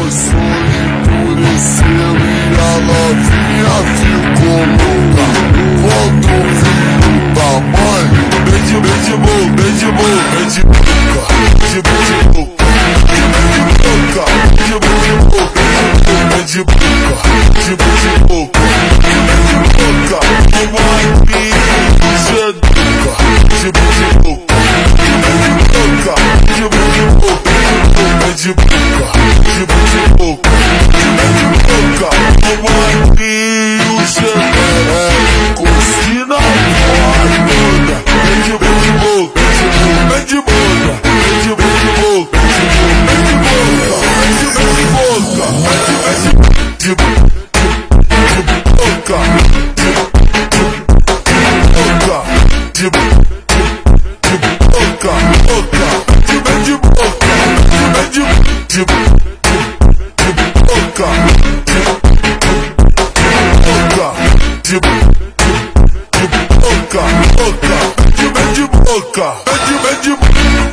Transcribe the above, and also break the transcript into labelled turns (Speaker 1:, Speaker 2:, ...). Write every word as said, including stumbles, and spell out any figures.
Speaker 1: começou a endurecer e a novinha ficou louca. Volta o filho da mãe, mete, mete boca, mete boca, mete boca, mete boca, mete boca, mete boca, mete boca, mete boca, mete boca, uma pinha, seduca, mete boca, mete boca, mete boca, mete boca, mete boca, boca, uma pinha, seduca, cocina toda, mete boca, mete boca, mete boca, mete boca, mete boca, mete boca, mete boca. De boca, de boca, boca, de boca, de boca, de de boca, de boca, de boca, boca, de de boca, de de boca.